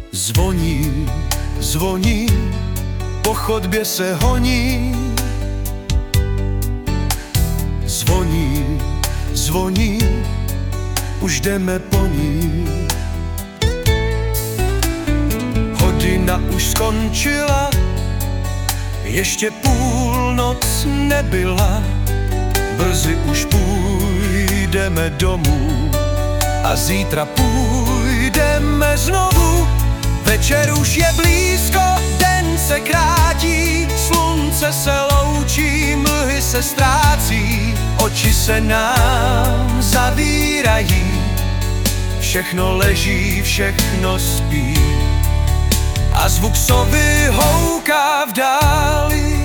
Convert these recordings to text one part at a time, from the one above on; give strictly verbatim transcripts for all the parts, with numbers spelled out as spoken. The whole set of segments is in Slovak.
Zvoní, zvoní, po chodbě se honí. Zvoní, zvoní, už jdeme po ní. Hodina už skončila, ještě půlnoc nebyla. Brzy už půjdeme domů a zítra půjdeme znovu. Večer už je blízko, den se krátí, slunce se loučí, mlhy se ztrácí, oči se nám zavírají, všechno leží, všechno spí a zvuk sovy houká v dáli.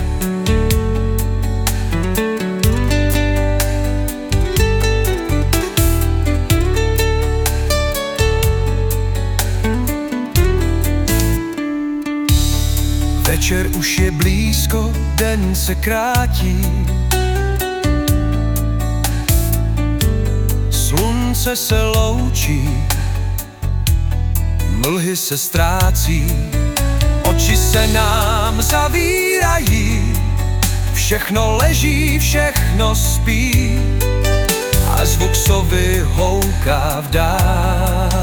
Večer už je blízko, den se krátí, slunce se loučí, mlhy se ztrácí, oči se nám zavírají, všechno leží, všechno spí a zvuk sovy houká v dáli.